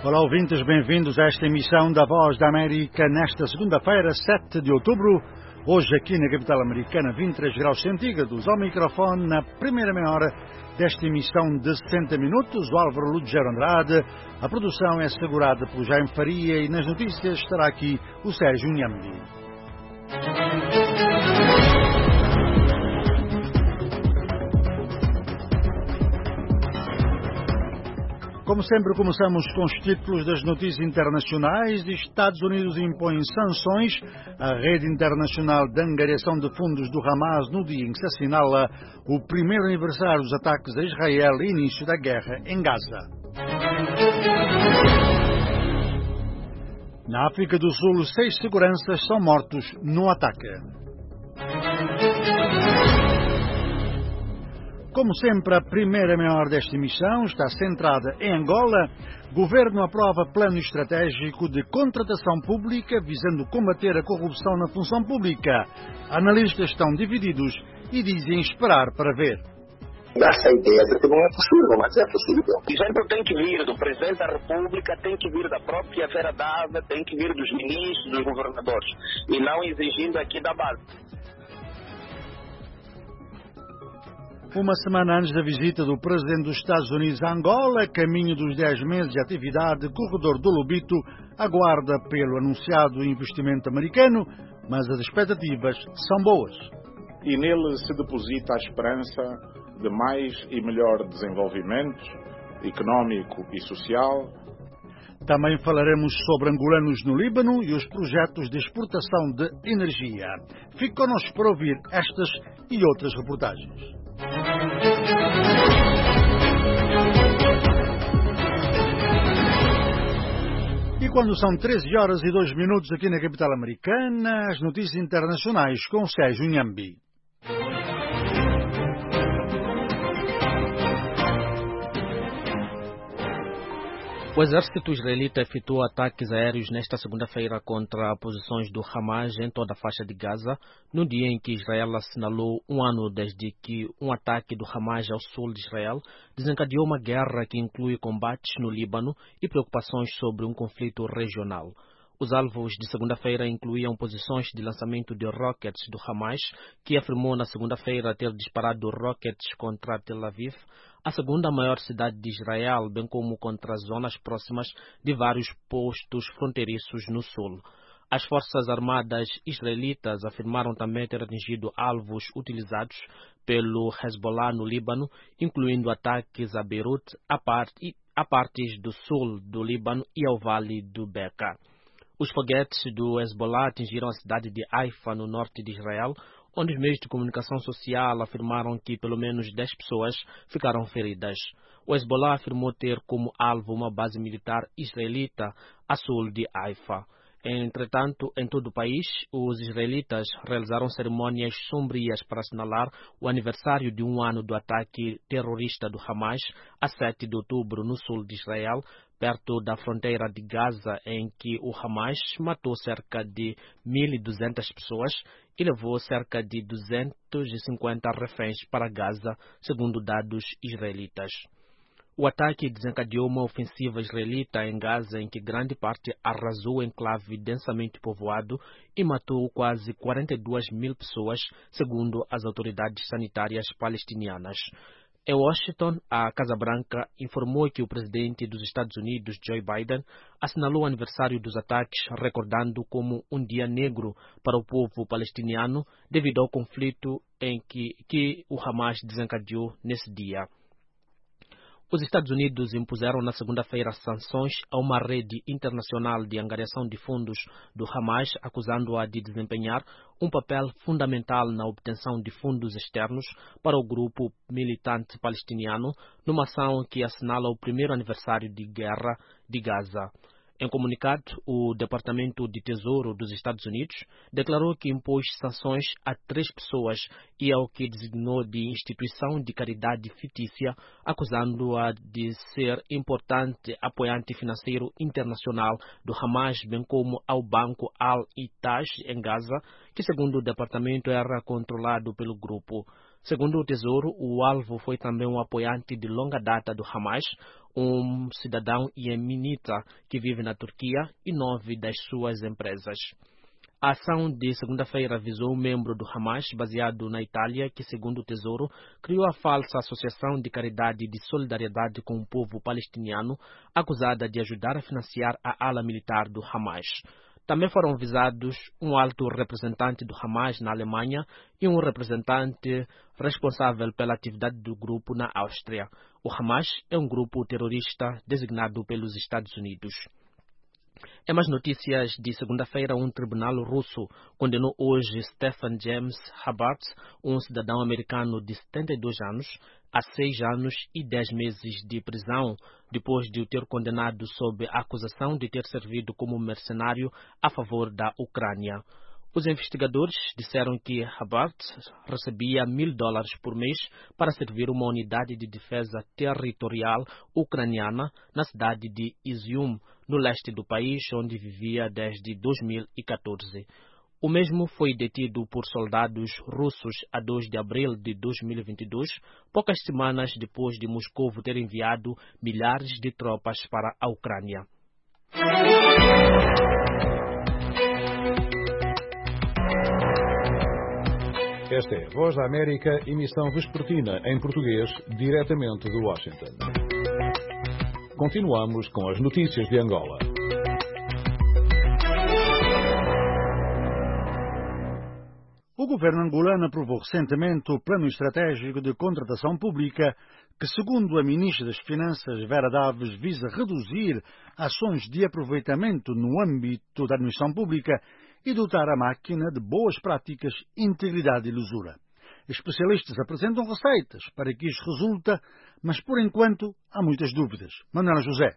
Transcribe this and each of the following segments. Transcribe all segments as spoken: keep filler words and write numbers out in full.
Olá, ouvintes, bem-vindos a esta emissão da Voz da América nesta segunda-feira, sete de outubro. Hoje aqui na capital americana, vinte e três graus centígrados. Ao microfone, na primeira meia hora desta emissão de sessenta minutos, o Álvaro Lugero Andrade. A produção é assegurada pelo Jaime Faria e nas notícias estará aqui o Sérgio Nhambri. Como sempre, começamos com os títulos das notícias internacionais. Estados Unidos impõem sanções à rede internacional de angariação de fundos do Hamas no dia em que se assinala o primeiro aniversário dos ataques a Israel e início da guerra em Gaza. Na África do Sul, seis seguranças são mortos no ataque. Como sempre, a primeira meia hora desta emissão está centrada em Angola. Governo aprova plano estratégico de contratação pública visando combater a corrupção na função pública. Analistas estão divididos e dizem esperar para ver. Essa ideia de que não é possível, mas é possível. O exemplo tem que vir do Presidente da República, tem que vir da própria Vera Dava, tem que vir dos ministros, dos governadores, e não exigindo aqui da base. Uma semana antes da visita do Presidente dos Estados Unidos a Angola, caminho dos dez meses de atividade, o corredor do Lobito aguarda pelo anunciado investimento americano, mas as expectativas são boas. E nele se deposita a esperança de mais e melhor desenvolvimento económico e social. Também falaremos sobre angolanos no Líbano e os projetos de exportação de energia. Fique connosco para ouvir estas e outras reportagens. E quando são treze horas e dois minutos aqui na capital americana, as notícias internacionais com Sérgio Nhambri. O exército israelita efetuou ataques aéreos nesta segunda-feira contra posições do Hamas em toda a faixa de Gaza, no dia em que Israel assinalou um ano desde que um ataque do Hamas ao sul de Israel desencadeou uma guerra que inclui combates no Líbano e preocupações sobre um conflito regional. Os alvos de segunda-feira incluíam posições de lançamento de rockets do Hamas, que afirmou na segunda-feira ter disparado rockets contra Tel Aviv, a segunda maior cidade de Israel, bem como contra zonas próximas de vários postos fronteiriços no sul. As forças armadas israelitas afirmaram também ter atingido alvos utilizados pelo Hezbollah no Líbano, incluindo ataques a Beirut, a, parte, a partes do sul do Líbano e ao vale do Beqa. Os foguetes do Hezbollah atingiram a cidade de Haifa, no norte de Israel, onde os meios de comunicação social afirmaram que pelo menos dez pessoas ficaram feridas. O Hezbollah afirmou ter como alvo uma base militar israelita a sul de Haifa. Entretanto, em todo o país, os israelitas realizaram cerimônias sombrias para assinalar o aniversário de um ano do ataque terrorista do Hamas, a sete de outubro, no sul de Israel, perto da fronteira de Gaza, em que o Hamas matou cerca de mil e duzentas pessoas e levou cerca de duzentos e cinquenta reféns para Gaza, segundo dados israelitas. O ataque desencadeou uma ofensiva israelita em Gaza em que grande parte arrasou o enclave densamente povoado e matou quase quarenta e duas mil pessoas, segundo as autoridades sanitárias palestinianas. Em Washington, a Casa Branca informou que o presidente dos Estados Unidos, Joe Biden, assinalou o aniversário dos ataques, recordando como um dia negro para o povo palestiniano devido ao conflito em que, que o Hamas desencadeou nesse dia. Os Estados Unidos impuseram na segunda-feira sanções a uma rede internacional de angariação de fundos do Hamas, acusando-a de desempenhar um papel fundamental na obtenção de fundos externos para o grupo militante palestiniano, numa ação que assinala o primeiro aniversário de guerra de Gaza. Em comunicado, o Departamento de Tesouro dos Estados Unidos declarou que impôs sanções a três pessoas e ao que designou de instituição de caridade fictícia, acusando-a de ser importante apoiante financeiro internacional do Hamas, bem como ao banco Al-Itaj em Gaza, que segundo o departamento era controlado pelo grupo. Segundo o Tesouro, o alvo foi também um apoiante de longa data do Hamas, um cidadão iemenita que vive na Turquia e nove das suas empresas. A ação de segunda-feira visou um membro do Hamas, baseado na Itália, que, segundo o Tesouro, criou a falsa Associação de Caridade e de Solidariedade com o Povo Palestiniano, acusada de ajudar a financiar a ala militar do Hamas. Também foram visados um alto representante do Hamas na Alemanha e um representante responsável pela atividade do grupo na Áustria. O Hamas é um grupo terrorista designado pelos Estados Unidos. Em mais notícias de segunda-feira, um tribunal russo condenou hoje Stephen James Hubbard, um cidadão americano de setenta e dois anos, a seis anos e dez meses de prisão, depois de o ter condenado sob a acusação de ter servido como mercenário a favor da Ucrânia. Os investigadores disseram que Hubbard recebia mil dólares por mês para servir uma unidade de defesa territorial ucraniana na cidade de Izium, no leste do país, onde vivia desde dois mil e catorze. O mesmo foi detido por soldados russos a dois de abril de dois mil e vinte e dois, poucas semanas depois de Moscou ter enviado milhares de tropas para a Ucrânia. Esta é a Voz da América, emissão vespertina em português, diretamente de Washington. Continuamos com as notícias de Angola. O governo angolano aprovou recentemente o Plano Estratégico de Contratação Pública, que, segundo a Ministra das Finanças, Vera Daves, visa reduzir ações de aproveitamento no âmbito da administração pública e dotar a máquina de boas práticas, integridade e lisura. Especialistas apresentam receitas para que isto resulte, mas por enquanto há muitas dúvidas. Manuela José.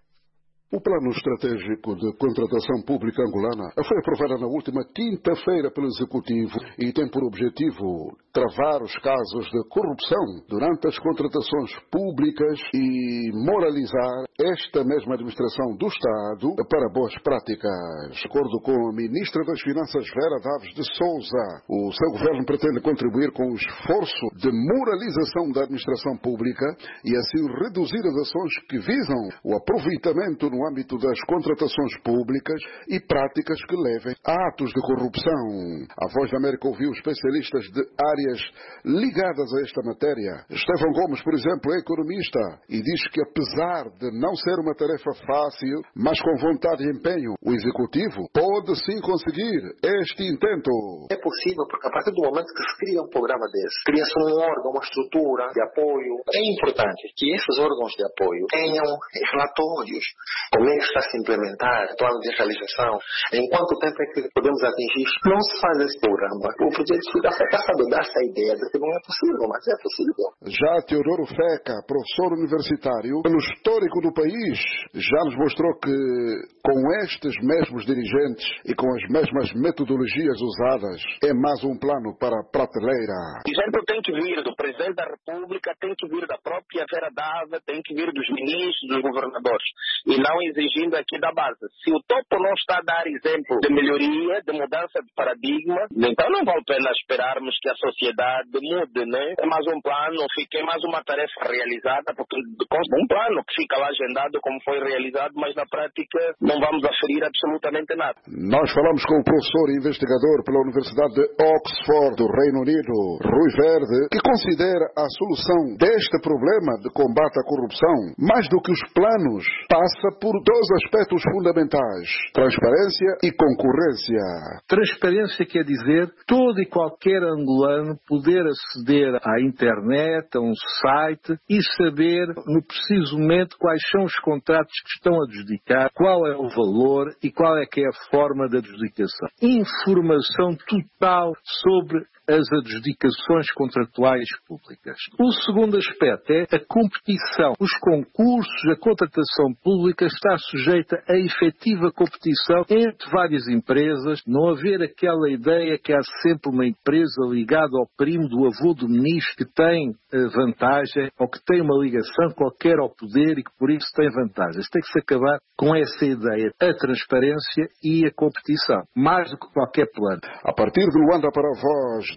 O Plano Estratégico de Contratação Pública Angolana foi aprovado na última quinta-feira pelo Executivo e tem por objetivo travar os casos de corrupção durante as contratações públicas e moralizar esta mesma administração do Estado para boas práticas. De acordo com a Ministra das Finanças, Vera Daves de Souza, o seu governo pretende contribuir com o esforço de moralização da administração pública e assim reduzir as ações que visam o aproveitamento no no âmbito das contratações públicas e práticas que levem a atos de corrupção. A Voz da América ouviu especialistas de áreas ligadas a esta matéria. Estevão Gomes, por exemplo, é economista e diz que, apesar de não ser uma tarefa fácil, mas com vontade e empenho, o Executivo pode sim conseguir este intento. É possível, porque a partir do momento que se cria um programa desse, cria-se um órgão, uma estrutura de apoio. É importante que esses órgãos de apoio tenham relatórios. Como é que está a se implementar o plano de realização? Em quanto tempo é que podemos atingir? Não se faz esse programa. O projeto fica afetado, dá essa ideia de que não é possível, mas é possível. Já Teodoro Feca, professor universitário, pelo histórico do país, já nos mostrou que com estes mesmos dirigentes e com as mesmas metodologias usadas, é mais um plano para a prateleira. O exemplo tem que vir do Presidente da República, tem que vir da própria Vera Daves, tem que vir dos ministros, dos governadores. E não exigindo aqui da base. Se o topo não está a dar exemplo de melhoria, de mudança de paradigma, então não vale a pena esperarmos que a sociedade mude, né? É mais um plano, fica é mais uma tarefa realizada, porque um plano que fica lá agendado como foi realizado, mas na prática não vamos aferir absolutamente nada. Nós falamos com o professor e investigador pela Universidade de Oxford, do Reino Unido, Rui Verde, que considera a solução deste problema de combate à corrupção, mais do que os planos, passa por dois aspectos fundamentais: transparência e concorrência. Transparência quer dizer todo e qualquer angolano poder aceder à internet, a um site e saber no preciso momento quais são os contratos que estão a adjudicar, qual é o valor e qual é que é a forma da adjudicação. Informação total sobre as adjudicações contratuais públicas. O segundo aspecto é a competição. Os concursos, a contratação pública está sujeita a efetiva competição entre várias empresas, não haver aquela ideia que há sempre uma empresa ligada ao primo do avô do ministro que tem vantagem ou que tem uma ligação qualquer ao poder e que por isso tem vantagens. Tem que se acabar com essa ideia, a transparência e a competição, mais do que qualquer plano. A partir de Luanda para a Voz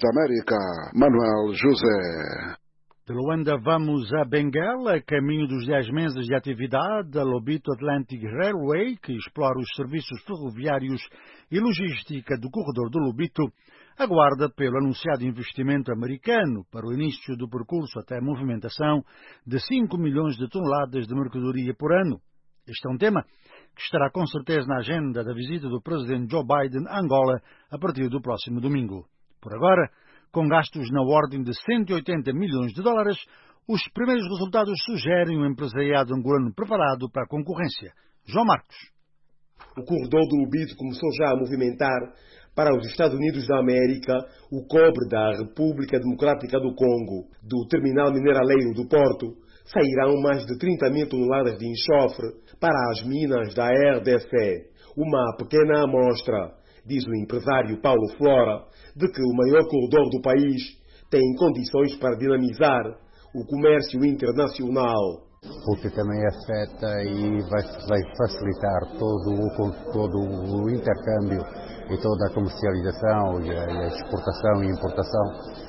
da América, Manuel José. De Luanda vamos a Benguela, a caminho dos dez meses de atividade, a Lobito Atlantic Railway, que explora os serviços ferroviários e logística do corredor do Lobito, aguarda pelo anunciado investimento americano para o início do percurso até a movimentação de cinco milhões de toneladas de mercadoria por ano. Este é um tema que estará com certeza na agenda da visita do presidente Joe Biden a Angola a partir do próximo domingo. Por agora, com gastos na ordem de cento e oitenta milhões de dólares, os primeiros resultados sugerem um empresariado angolano preparado para a concorrência. João Marcos. O corredor do Lobito começou já a movimentar para os Estados Unidos da América o cobre da República Democrática do Congo. Do terminal mineraleiro do Porto sairão mais de trinta mil toneladas de enxofre para as minas da R D C. Uma pequena amostra, diz o empresário Paulo Flora, de que o maior corredor do país tem condições para dinamizar o comércio internacional. Porque também afeta e vai, vai facilitar todo o, todo o intercâmbio e toda a comercialização e a, e a exportação e importação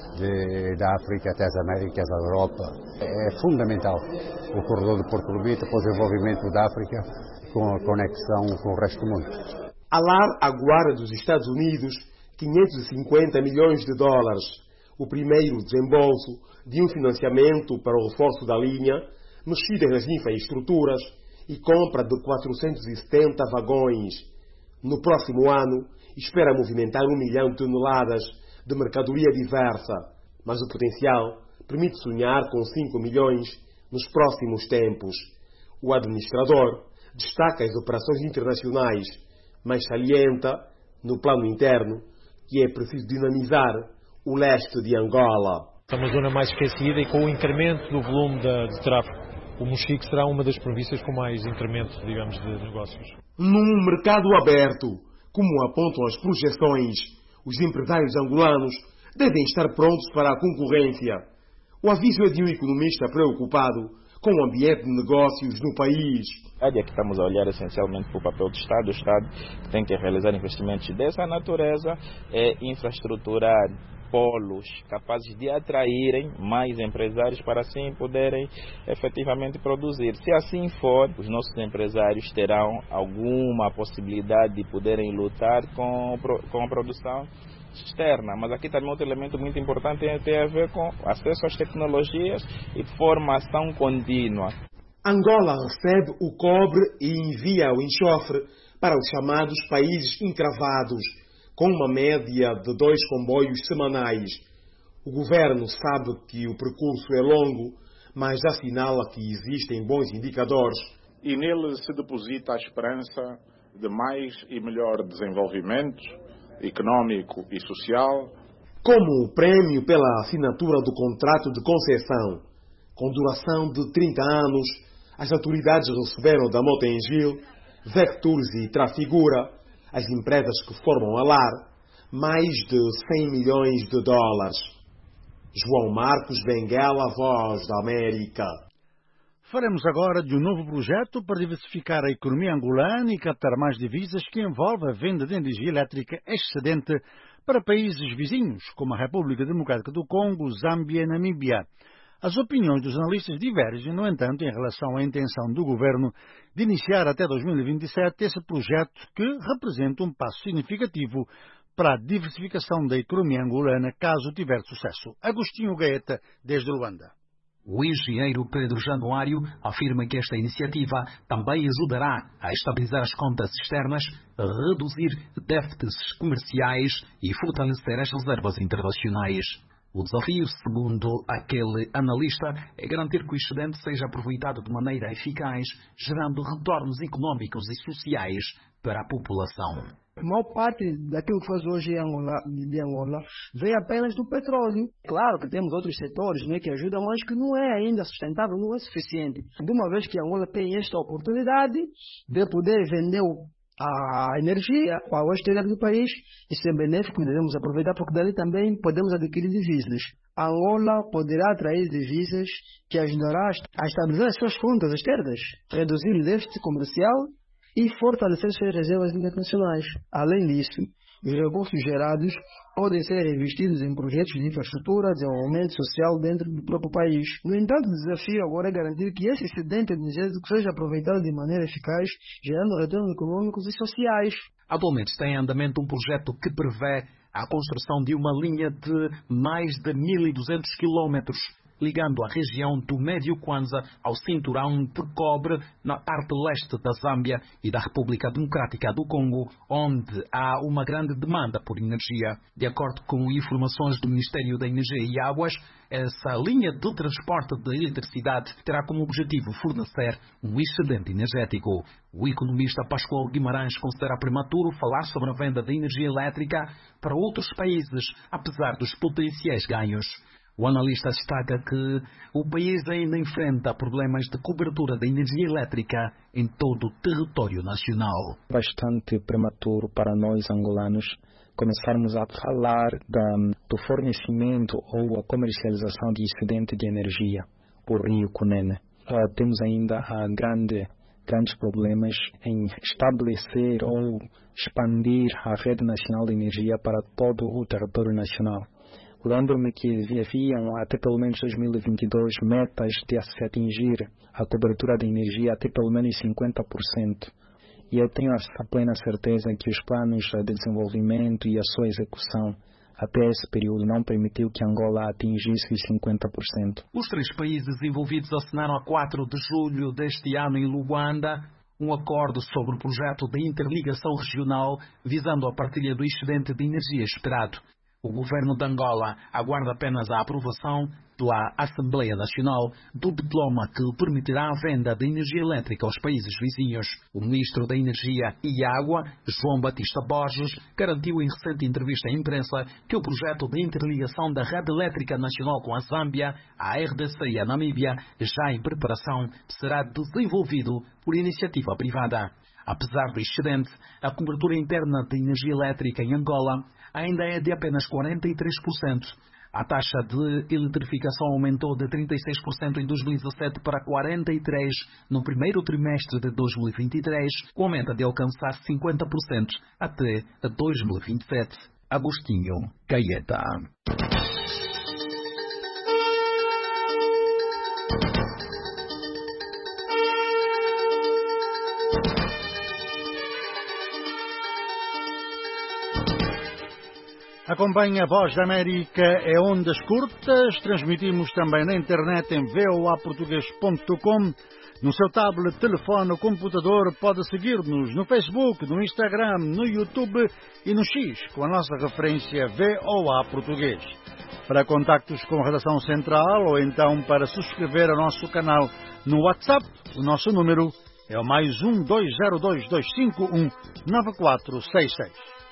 de, da África até as Américas, a Europa. É fundamental o corredor do Porto Lobito para o desenvolvimento da África com a conexão com o resto do mundo. A LAR aguarda dos Estados Unidos quinhentos e cinquenta milhões de dólares, o primeiro desembolso de um financiamento para o reforço da linha, mexidas nas infraestruturas e compra de quatrocentos e setenta vagões. No próximo ano, espera movimentar um milhão de toneladas de mercadoria diversa, mas o potencial permite sonhar com cinco milhões nos próximos tempos. O administrador destaca as operações internacionais, mas salienta, no plano interno, que é preciso dinamizar o leste de Angola. É uma zona mais esquecida e com o incremento do volume de, de tráfego, o Mochique será uma das províncias com mais incremento, digamos, de negócios. Num mercado aberto, como apontam as projeções, os empresários angolanos devem estar prontos para a concorrência. O aviso é de um economista preocupado com o ambiente de negócios no país. A área que estamos a olhar essencialmente para o papel do Estado, o Estado tem que realizar investimentos dessa natureza, é infraestruturar polos capazes de atraírem mais empresários para assim poderem efetivamente produzir. Se assim for, os nossos empresários terão alguma possibilidade de poderem lutar com, com a produção externa, mas aqui também outro elemento muito importante tem a ver com acesso às tecnologias e formação contínua. Angola recebe o cobre e envia o enxofre para os chamados países encravados, com uma média de dois comboios semanais. O governo sabe que o percurso é longo, mas assinala que existem bons indicadores. E nele se deposita a esperança de mais e melhor desenvolvimento económico e social. Como o prêmio pela assinatura do contrato de concessão, com duração de trinta anos, as autoridades receberam da Motengil, Vecturs e Trafigura, as empresas que formam a LAR, mais de cem milhões de dólares. João Marcos, Benguela, Voz da América. Faremos agora de um novo projeto para diversificar a economia angolana e captar mais divisas que envolve a venda de energia elétrica excedente para países vizinhos, como a República Democrática do Congo, Zâmbia e Namíbia. As opiniões dos analistas divergem, no entanto, em relação à intenção do governo de iniciar até dois mil e vinte e sete esse projeto que representa um passo significativo para a diversificação da economia angolana, caso tiver sucesso. Agostinho Gaeta, desde Luanda. O engenheiro Pedro Januário afirma que esta iniciativa também ajudará a estabilizar as contas externas, a reduzir déficits comerciais e fortalecer as reservas internacionais. O desafio, segundo aquele analista, é garantir que o excedente seja aproveitado de maneira eficaz, gerando retornos económicos e sociais para a população. A maior parte daquilo que faz hoje em Angola, de Angola vem apenas do petróleo. Claro que temos outros setores, né, que ajudam, mas que não é ainda sustentável, não é suficiente. De uma vez que Angola tem esta oportunidade de poder vender a energia para o exterior do país, isso é benéfico, devemos aproveitar, porque dali também podemos adquirir divisas. A Angola poderá atrair divisas que ajudará a estabilizar as suas contas externas, reduzir o déficit comercial e fortalecer suas reservas internacionais. Além disso, Os recursos gerados podem ser investidos em projetos de infraestrutura e desenvolvimento social dentro do próprio país. No entanto, o desafio agora é garantir que esse excedente energético seja aproveitado de maneira eficaz, gerando retornos econômicos e sociais. Atualmente está em andamento um projeto que prevê a construção de uma linha de mais de mil e duzentos quilômetros, ligando a região do Médio Kwanza ao cinturão de cobre na parte leste da Zâmbia e da República Democrática do Congo, onde há uma grande demanda por energia. De acordo com informações do Ministério da Energia e Águas, essa linha de transporte de eletricidade terá como objetivo fornecer um excedente energético. O economista Pascoal Guimarães considera prematuro falar sobre a venda de energia elétrica para outros países, apesar dos potenciais ganhos. O analista destaca que o país ainda enfrenta problemas de cobertura da energia elétrica em todo o território nacional. Bastante prematuro para nós angolanos começarmos a falar da, do fornecimento ou a comercialização de excedente de energia por Rio Cunene. Uh, temos ainda uh, grande, grandes problemas em estabelecer ou expandir a rede nacional de energia para todo o território nacional. Lembro-me que haviam até pelo menos dois mil e vinte e dois metas de se atingir a cobertura de energia até pelo menos cinquenta por cento. E eu tenho a plena certeza que os planos de desenvolvimento e a sua execução até esse período não permitiu que Angola atingisse os cinquenta por cento. Os três países envolvidos assinaram a quatro de julho deste ano em Luanda um acordo sobre o projeto de interligação regional visando a partilha do excedente de energia esperado. O governo de Angola aguarda apenas a aprovação pela Assembleia Nacional do diploma que permitirá a venda de energia elétrica aos países vizinhos. O ministro da Energia e Água, João Batista Borges, garantiu em recente entrevista à imprensa que o projeto de interligação da rede elétrica nacional com a Zâmbia, a R D C e a Namíbia, já em preparação, será desenvolvido por iniciativa privada. Apesar do excedente, a cobertura interna de energia elétrica em Angola ainda é de apenas quarenta e três por cento. A taxa de eletrificação aumentou de trinta e seis por cento em dois mil e dezassete para quarenta e três por cento no primeiro trimestre de dois mil e vinte e três, com meta de alcançar cinquenta por cento até dois mil e vinte e sete. Agostinho Caeta. Acompanhe a Voz da América em ondas curtas, transmitimos também na internet em v o a português ponto com. No seu tablet, telefone ou computador pode seguir-nos no Facebook, no Instagram, no YouTube e no X, com a nossa referência V O A Português. Para contactos com a redação central ou então para subscrever o nosso canal no WhatsApp, o nosso número é o mais um dois zero dois dois cinco um nove quatro seis seis.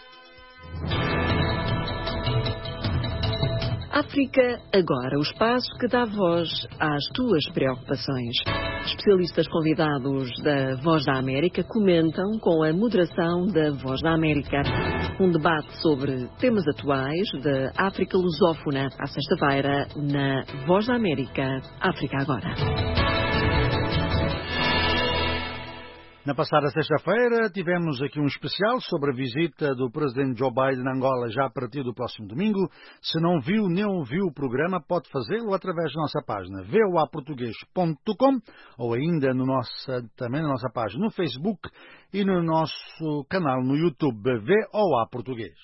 África Agora, o espaço que dá voz às tuas preocupações. Especialistas convidados da Voz da América comentam com a moderação da Voz da América. Um debate sobre temas atuais da África lusófona, à sexta-feira, na Voz da América, África Agora. Na passada sexta-feira tivemos aqui um especial sobre a visita do presidente Joe Biden a Angola já a partir do próximo domingo. Se não viu nem ouviu o programa, pode fazê-lo através da nossa página v o a português ponto com ou ainda no nossa, também na nossa página no Facebook e no nosso canal no YouTube V O A Português.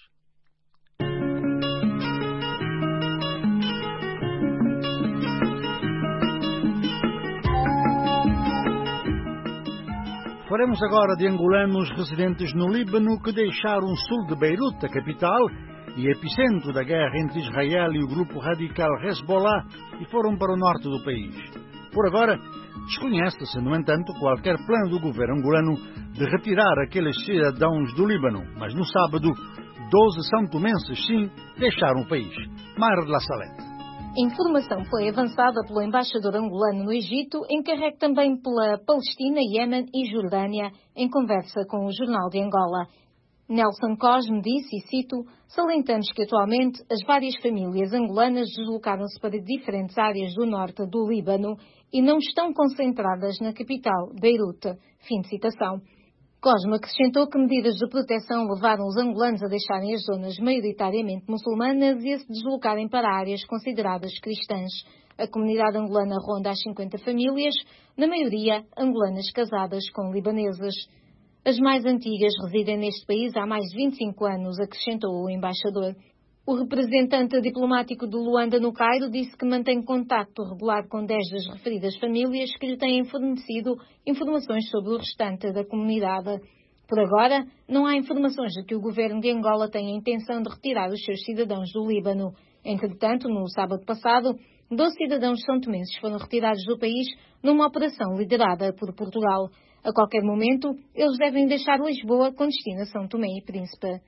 Falaremos agora de angolanos residentes no Líbano que deixaram o sul de Beirute, a capital, e epicentro da guerra entre Israel e o grupo radical Hezbollah, e foram para o norte do país. Por agora, desconhece-se, no entanto, qualquer plano do governo angolano de retirar aqueles cidadãos do Líbano, mas no sábado, doze são-tomenses, sim, deixaram o país. Mara de La Salete. Informação foi avançada pelo embaixador angolano no Egito, encarregue também pela Palestina, Iêmen e Jordânia, em conversa com o Jornal de Angola. Nelson Cosme disse, e cito, salientamos que atualmente as várias famílias angolanas deslocaram-se para diferentes áreas do norte do Líbano e não estão concentradas na capital, Beirute. Fim de citação. Cosme acrescentou que medidas de proteção levaram os angolanos a deixarem as zonas maioritariamente muçulmanas e a se deslocarem para áreas consideradas cristãs. A comunidade angolana ronda as cinquenta famílias, na maioria angolanas casadas com libaneses. As mais antigas residem neste país há mais de vinte e cinco anos, acrescentou o embaixador. O representante diplomático de Luanda no Cairo disse que mantém contacto regular com dez das referidas famílias que lhe têm fornecido informações sobre o restante da comunidade. Por agora, não há informações de que o governo de Angola tenha a intenção de retirar os seus cidadãos do Líbano. Entretanto, no sábado passado, doze cidadãos são-tomenses foram retirados do país numa operação liderada por Portugal. A qualquer momento, eles devem deixar Lisboa com destino a São Tomé e Príncipe.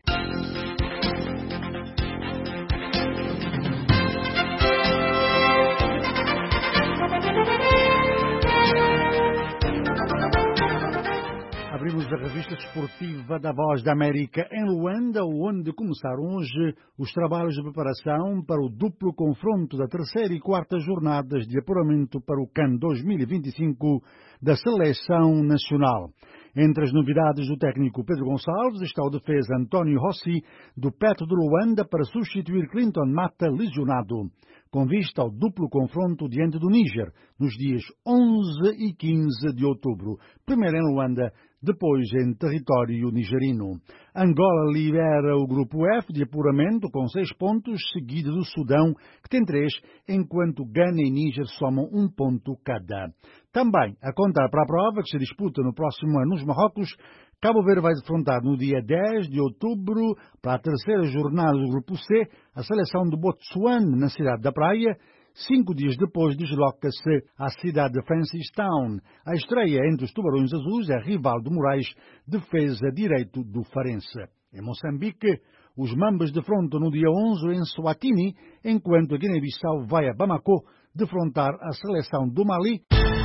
Abrimos a revista desportiva da Voz da América em Luanda, onde começaram hoje os trabalhos de preparação para o duplo confronto da terceira e quarta jornadas de apuramento para o CAN dois mil e vinte e cinco da Seleção Nacional. Entre as novidades do técnico Pedro Gonçalves está o defesa António Rossi, do Petro de Luanda, para substituir Clinton Mata, lesionado, com vista ao duplo confronto diante do Níger, nos dias onze e quinze de outubro, primeiro em Luanda, depois em território nigerino. Angola lidera o grupo F de apuramento com seis pontos, seguido do Sudão, que tem três, enquanto Gana e Níger somam um ponto cada. Também, a contar para a prova que se disputa no próximo ano nos Marrocos, Cabo Verde vai defrontar no dia dez de outubro, para a terceira jornada do grupo C, a seleção de Botsuane, na cidade da Praia. Cinco dias depois desloca-se à cidade de Francistown. A estreia entre os Tubarões Azuis é rival do Moraes, defesa direito do Farense. Em Moçambique, os Mambas defrontam no dia onze em Swatini, enquanto a Guiné-Bissau vai a Bamako defrontar a seleção do Mali.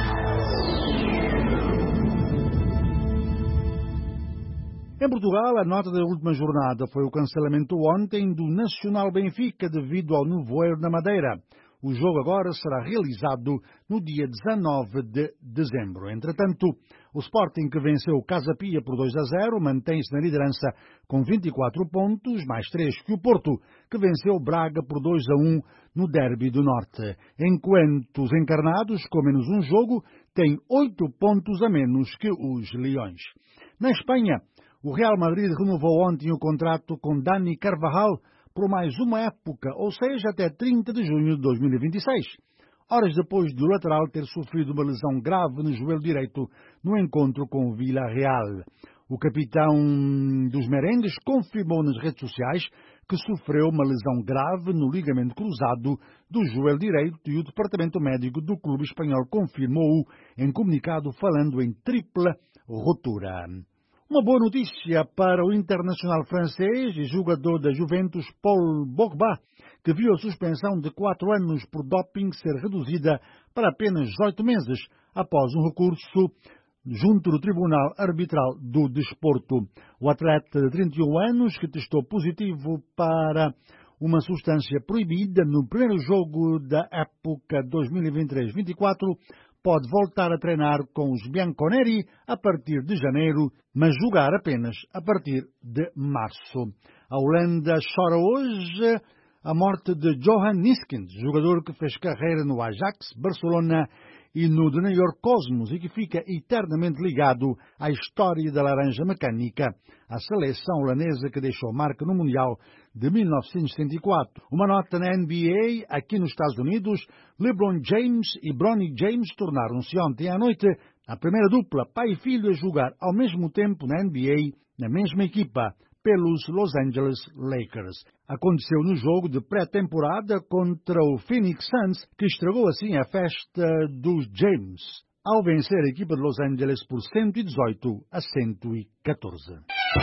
Em Portugal, a nota da última jornada foi o cancelamento ontem do Nacional Benfica devido ao nevoeiro na Madeira. O jogo agora será realizado no dia dezanove de dezembro. Entretanto, o Sporting, que venceu o Casa Pia por dois a zero, mantém-se na liderança com vinte e quatro pontos, mais três que o Porto, que venceu o Braga por dois a um no Derby do Norte. Enquanto os encarnados, com menos um jogo, têm oito pontos a menos que os Leões. Na Espanha, o Real Madrid renovou ontem o contrato com Dani Carvajal por mais uma época, ou seja, até trinta de junho de dois mil e vinte e seis, horas depois de o lateral ter sofrido uma lesão grave no joelho direito no encontro com o Villarreal. O capitão dos merengues confirmou nas redes sociais que sofreu uma lesão grave no ligamento cruzado do joelho direito e o departamento médico do clube espanhol confirmou-o em comunicado falando em tripla rotura. Uma boa notícia para o internacional francês e jogador da Juventus Paul Pogba, que viu a suspensão de quatro anos por doping ser reduzida para apenas dezoito meses após um recurso junto do Tribunal Arbitral do Desporto. O atleta de trinta e um anos, que testou positivo para uma substância proibida no primeiro jogo da época dois mil e vinte e três vinte e quatro, pode voltar a treinar com os Bianconeri a partir de janeiro, mas jogar apenas a partir de março. A Holanda chora hoje a morte de Johan Neeskens, jogador que fez carreira no Ajax, Barcelona e no de New York Cosmos e que fica eternamente ligado à história da laranja mecânica, a seleção holandesa que deixou marca no Mundial de mil novecentos e setenta e quatro. Uma nota na N B A, aqui nos Estados Unidos, LeBron James e Bronny James tornaram-se ontem à noite a primeira dupla pai e filho a jogar ao mesmo tempo na N B A, na mesma equipa, pelos Los Angeles Lakers. Aconteceu no jogo de pré-temporada contra o Phoenix Suns, que estragou assim a festa dos James, ao vencer a equipa de Los Angeles por cento e dezoito a cento e catorze.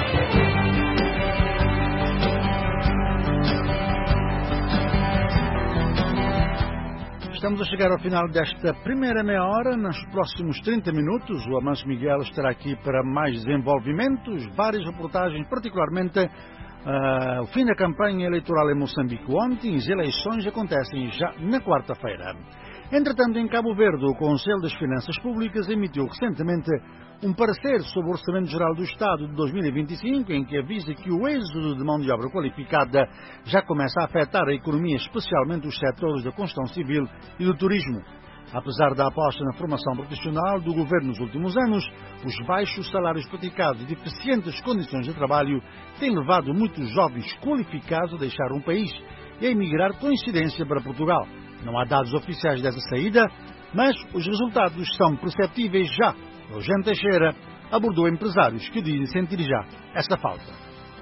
Estamos a chegar ao final desta primeira meia hora. Nos próximos trinta minutos, o Amancio Miguel estará aqui para mais desenvolvimentos, várias reportagens, particularmente uh, o fim da campanha eleitoral em Moçambique ontem. As eleições acontecem já na quarta-feira. Entretanto, em Cabo Verde, o Conselho das Finanças Públicas emitiu recentemente um parecer sobre o Orçamento Geral do Estado de dois mil e vinte e cinco, em que avisa que o êxodo de mão de obra qualificada já começa a afetar a economia, especialmente os setores da construção civil e do turismo. Apesar da aposta na formação profissional do governo nos últimos anos, os baixos salários praticados e deficientes condições de trabalho têm levado muitos jovens qualificados a deixar um país e a emigrar com incidência para Portugal. Não há dados oficiais dessa saída, mas os resultados são perceptíveis já. Eugênio Teixeira abordou empresários que dizem sentir já esta falta.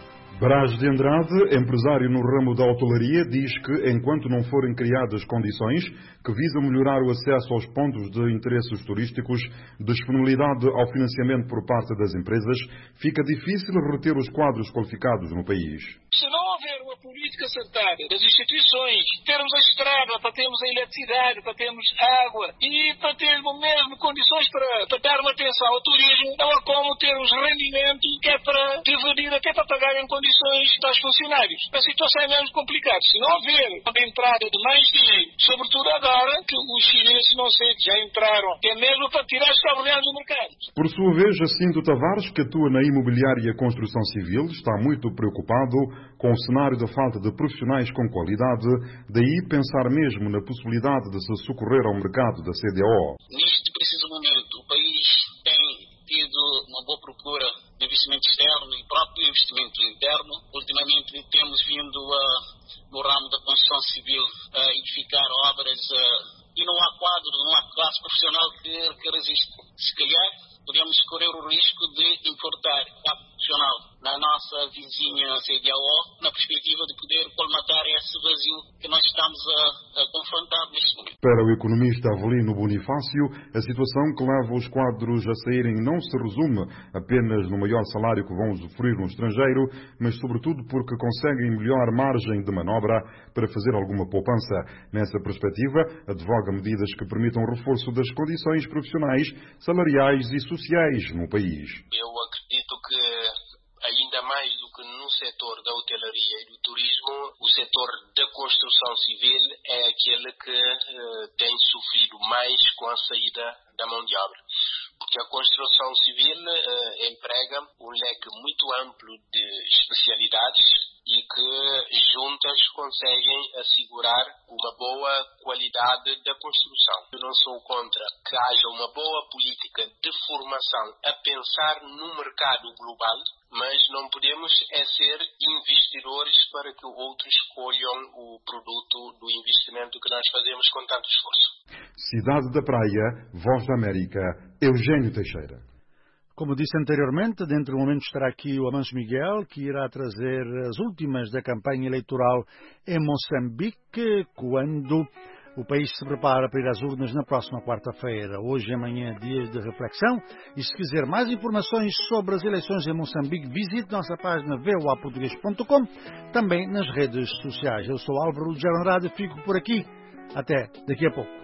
Braz de Andrade, empresário no ramo da hotelaria, diz que enquanto não forem criadas condições que visam melhorar o acesso aos pontos de interesses turísticos, disponibilidade ao financiamento por parte das empresas, fica difícil reter os quadros qualificados no país. Se não houver uma política acertada das instituições, termos a estrada, para termos a eletricidade, para termos água e para termos mesmo condições para, para dar uma atenção ao turismo, não há como termos rendimento que é para dividir, até para pagar em condições dos funcionários. A situação é menos complicada. Se não houver a entrada de mais dinheiro, sobretudo agora que os chineses, não sei, já entraram, é mesmo para tirar os cabo-verdianos do mercado. Por sua vez, Jacinto Tavares, que atua na imobiliária e construção civil, está muito preocupado com o cenário da falta de profissionais com qualidade, daí pensar mesmo na possibilidade de se socorrer ao mercado da C D O. Neste preciso momento, o país tem tido uma boa procura de investimento externo e próprio investimento interno. Ultimamente temos vindo a, no ramo da construção civil a edificar obras uh, e não há quadro, não há classe profissional que, que resiste. Se calhar podemos correr o risco de importar quadro profissional na nossa vizinha C D A O, na perspectiva de poder colmatar esse vazio que nós estamos a, a confrontar neste momento. Para o economista Avelino Bonifácio, a situação que leva os quadros a saírem não se resume apenas no maior salário que vão usufruir no estrangeiro, mas sobretudo porque conseguem melhor margem de manobra para fazer alguma poupança. Nessa perspectiva, advoga medidas que permitam o reforço das condições profissionais, salariais e sociais no país. Eu acredito que ainda mais do que no setor da hotelaria e do turismo, o setor da construção civil é aquele que uh, tem sofrido mais com a saída da mão de obra. Porque a construção civil uh, emprega um leque muito amplo de especialidades e que juntas conseguem assegurar uma boa qualidade da construção. Eu não sou contra que haja uma boa política de formação a pensar no mercado global, mas não podemos é ser investidores para que outros escolham o produto do investimento que nós fazemos com tanto esforço. Cidade da Praia, Voz da América, Eugênio Teixeira. Como disse anteriormente, dentro do momento estará aqui o Amancio Miguel, que irá trazer as últimas da campanha eleitoral em Moçambique, quando o país se prepara para ir às urnas na próxima quarta-feira. Hoje e amanhã, dias de reflexão. E se quiser mais informações sobre as eleições em Moçambique, visite nossa página v o a português ponto com, também nas redes sociais. Eu sou Álvaro de Andrade e fico por aqui. Até daqui a pouco.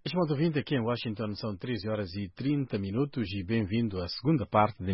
Estimado ouvinte, aqui em Washington são treze horas e trinta minutos e bem-vindo à segunda parte de